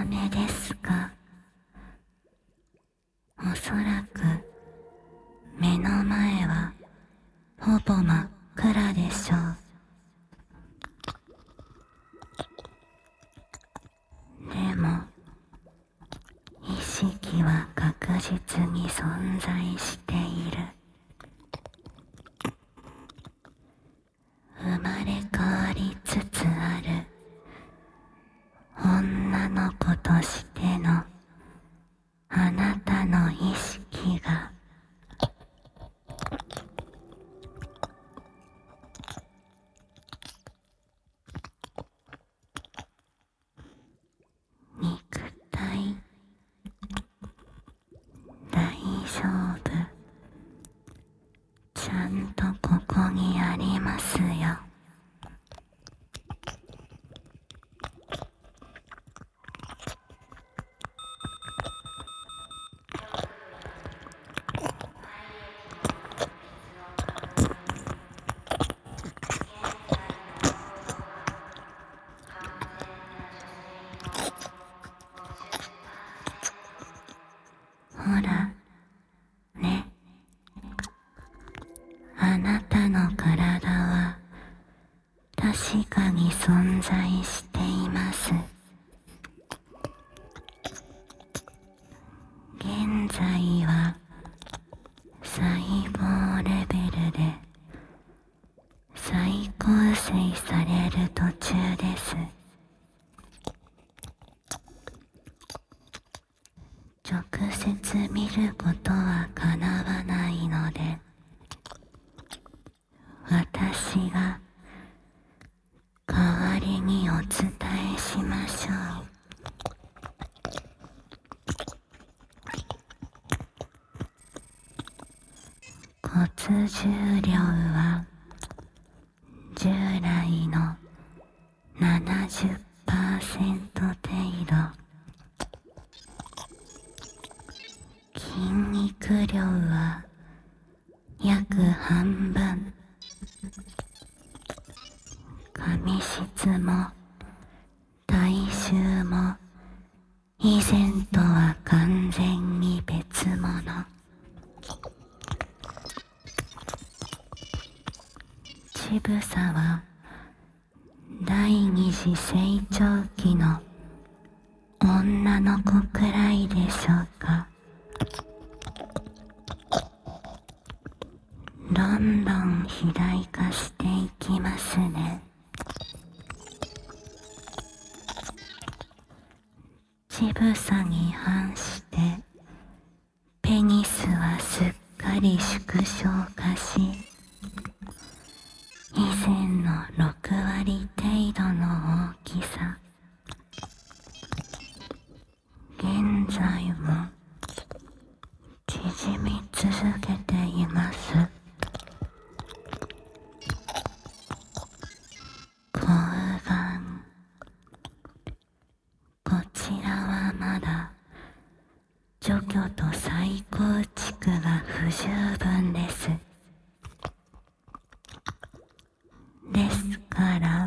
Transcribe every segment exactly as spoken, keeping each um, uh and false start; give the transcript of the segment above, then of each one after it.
めですが、おそらく目の前はほぼ真っ暗でしょう。でも意識は確実に存在している。生まれ変わりつつある女の子としてのあなたの意識が肉体大丈夫、ちゃんとここにありますよ。ほらね、あなたの体は確かに存在しています。現在は細胞レベルで再構成される途中です。直接見ることはかなわないので、私が代わりにお伝えしましょう。骨重量は従来の ななじゅっパーセント 程度、筋肉量は約半分、髪質も体臭も以前とは完全に別物。乳房は第二次成長期の女の子くらいでしょうか。どんどん肥大化していきますね。乳房に反してペニスはすっかり縮小化し、以前のろくわり程度の大きさ。現在も縮み続けています。睾丸、こちらはまだ除去と再構築が不十分です。ですから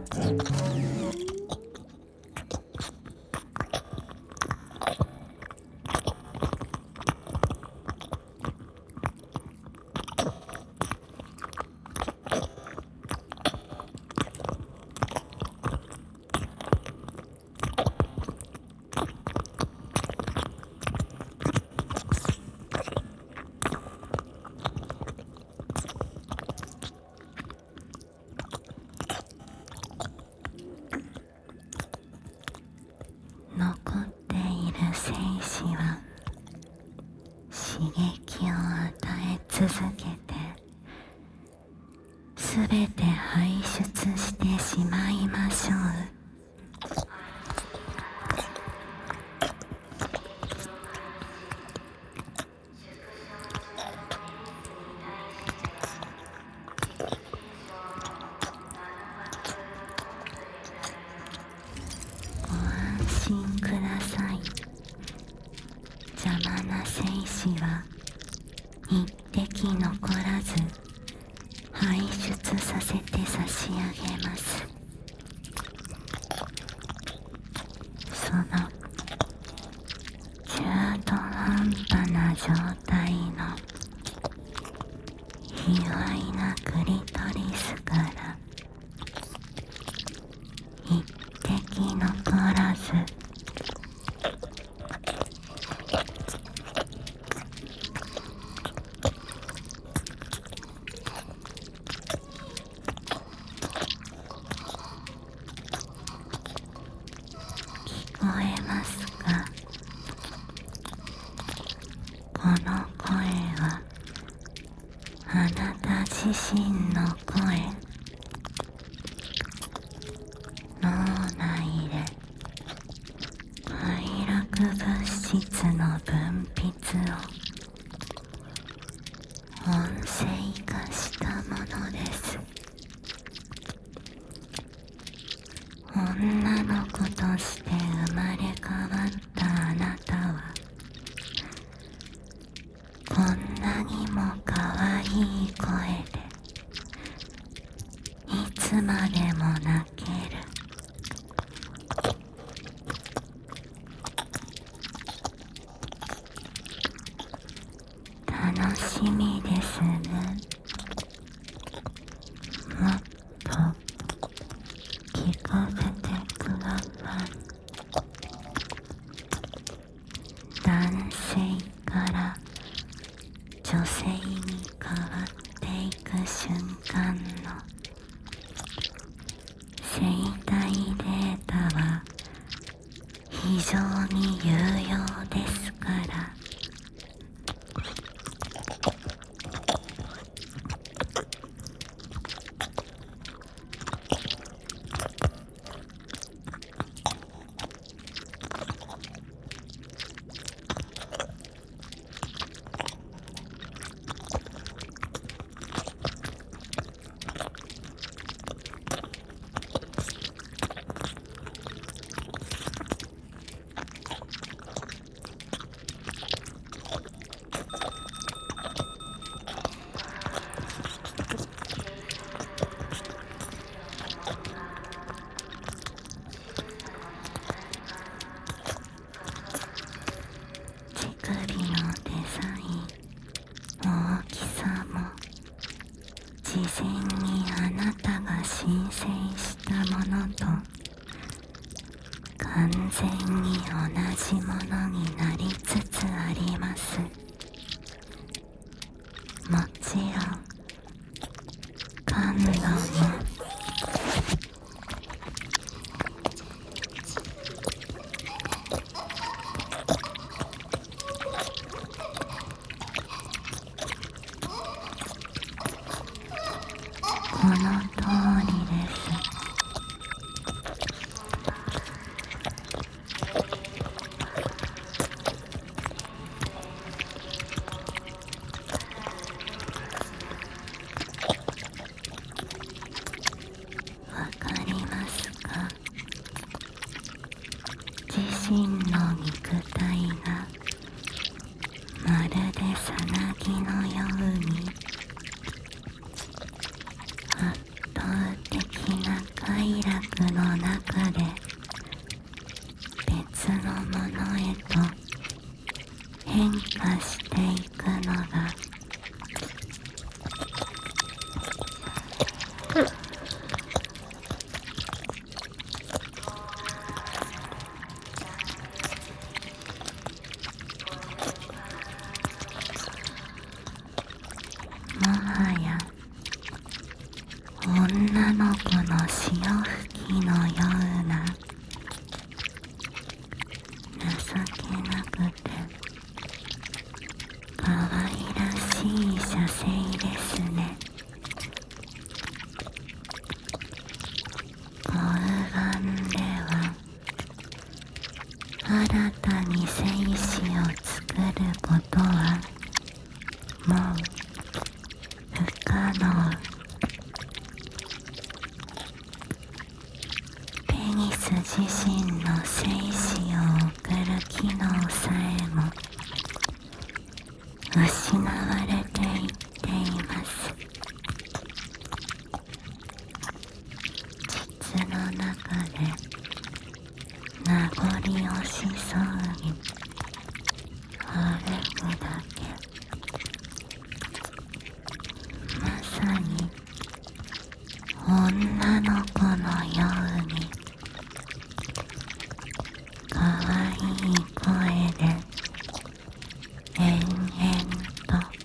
残っている精子は刺激を与え続けてすべて排出してしまいましょう。ご安心ください。邪魔な精子は一滴残らず排出させて差し上げます。そのこえますか？この声はあなた自身の声。脳内で快楽物質の分泌を音声化したものです。女の子として生まれ変わったあなたはこんなにも可愛い声でいつまでも泣ける。楽しみですね。もっと聞かせてください。男性から女性に変わっていく瞬間の生体データは非常に有用ですから。乳首のデザイン、大きさも事前にあなたが申請したものと完全に同じものになりつつあります。もちろん感度もこの通りです。わかりますか？自身の肉体がまるでさなぎのように圧倒的な快楽の中で別のものへと変化していくのがもはや女の子の潮吹きのような情けなくて可愛らしい写生ですね。睾丸では新たに精子を作ることはもう不可能。ペニス自身の精子を送る機能さえも失われていっています。膣の中で名残惜しそうに歩くだけ。まさに女の子のように可愛い声で延々と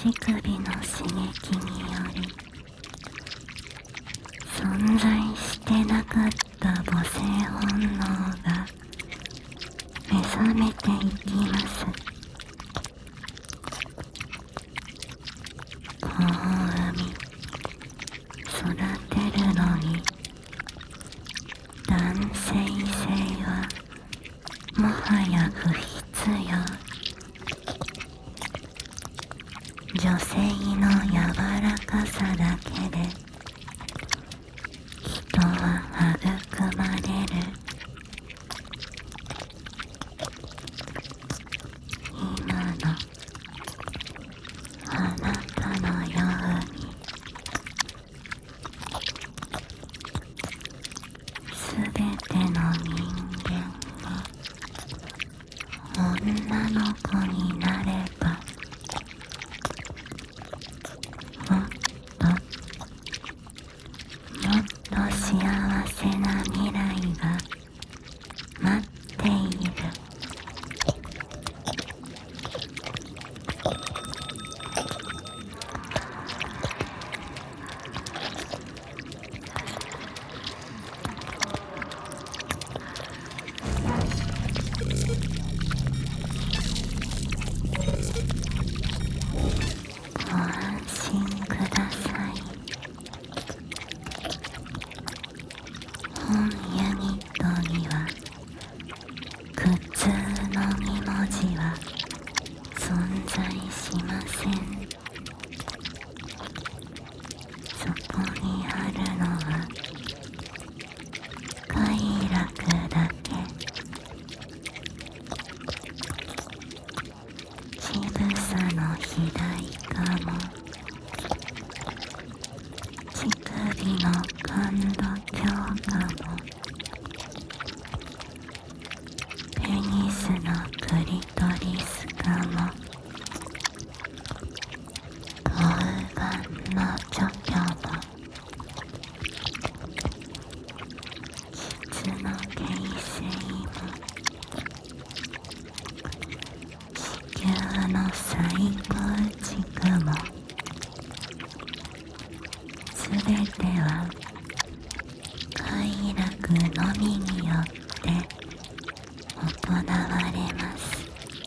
乳首の刺激により存在してなかった母性本能が目覚めていきます。子を産み育てるのに男性性はもはや不必要。女性の柔らかさだけで人は育まれる。今のあなたのようにすべての人間が女の子になればもっともっと幸せな未来が待っている。ご安心ください。本ユニットには苦痛のに文字は存在しません。そこにあるのは快楽だけ。ちぶさの肥大化も乳首の感度強化もペニスのクリトリス化も睾丸の除去も膣の形成も子宮の再構築もすべては快楽のみによって行われます。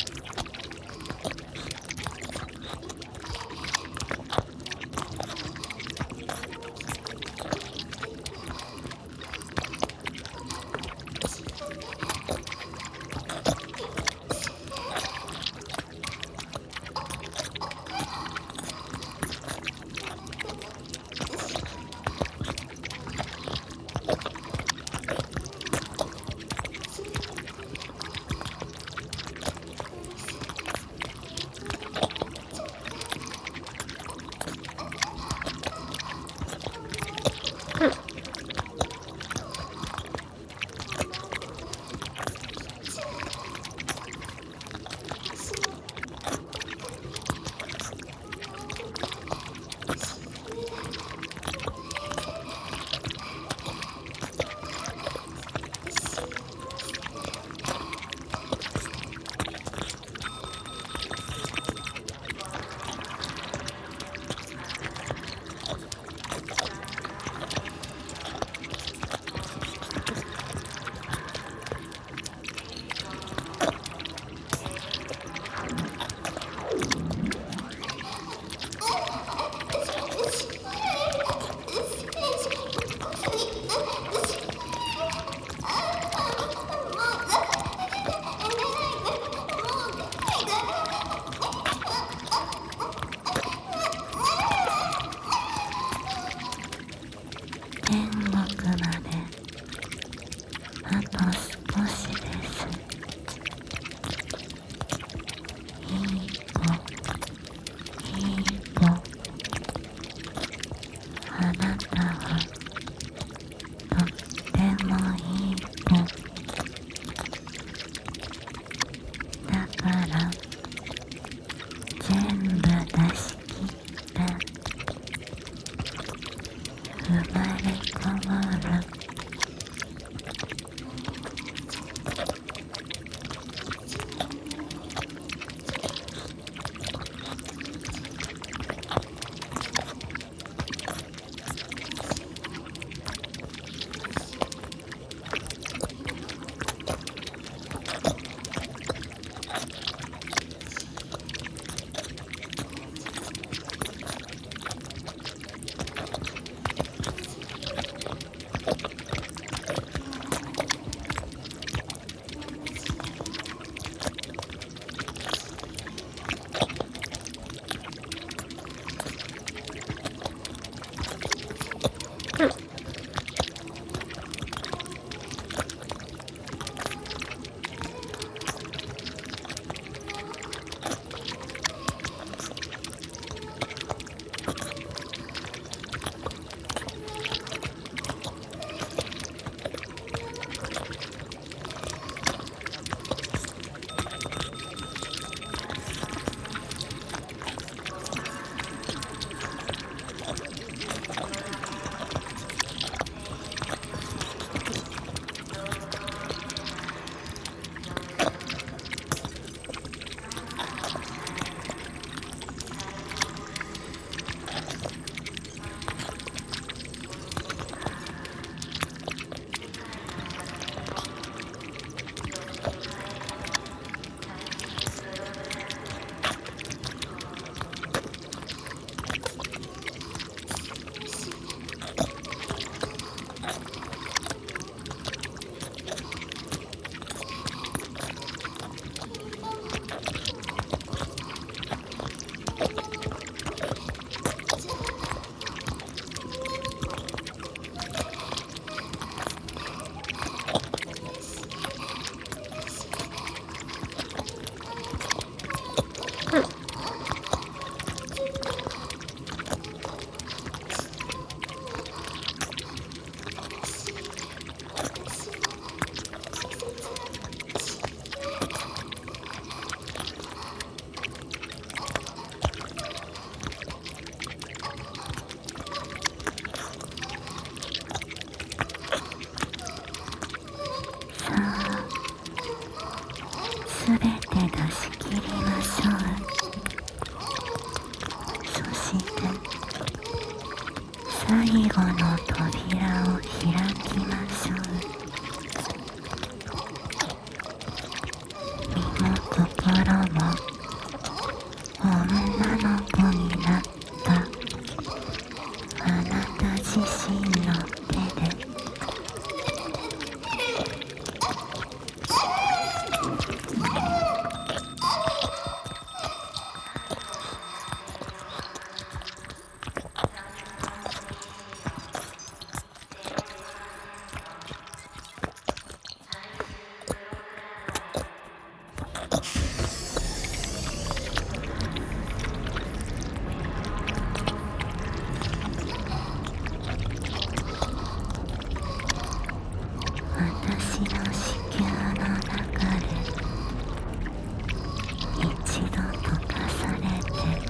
天国まであと少しです。一歩一歩あなたはとってもいい子だから全部出し切った生まれ変わる。 すべて出し切りましょう。そして最後の扉を開きましょう。身も心も女の子になったあなた自身の手で私の子宮の中で一度溶かされて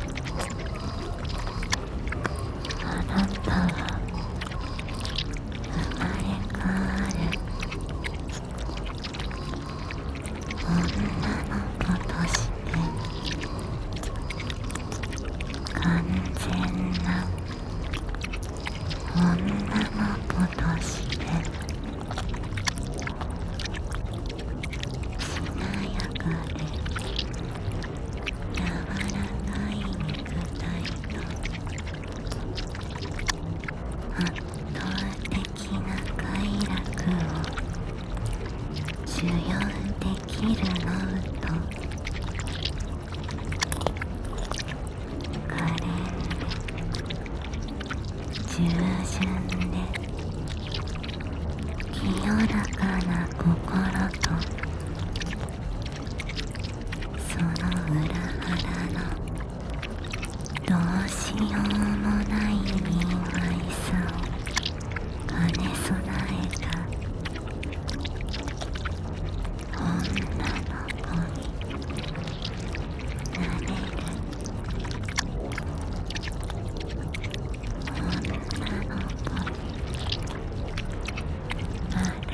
あなたは生まれ変わる女の子として完全な女の子としてしなやかで柔らかい肉体と圧倒的な快楽を受容できる脳と可憐で従順で清らかな心とその裏腹のどうしようもない敏愛さを兼ね備えた女の子になれる女の子になる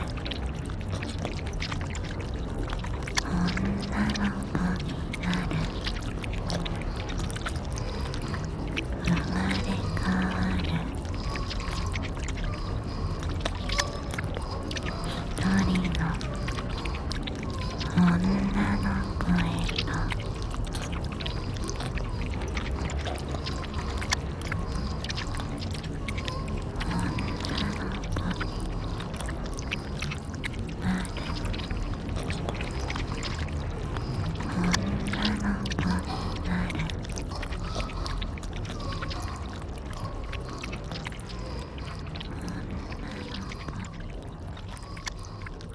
女の子になる生まれ変わる一人の女の子へと女の子になる女の子になる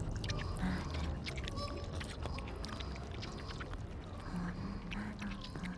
女の子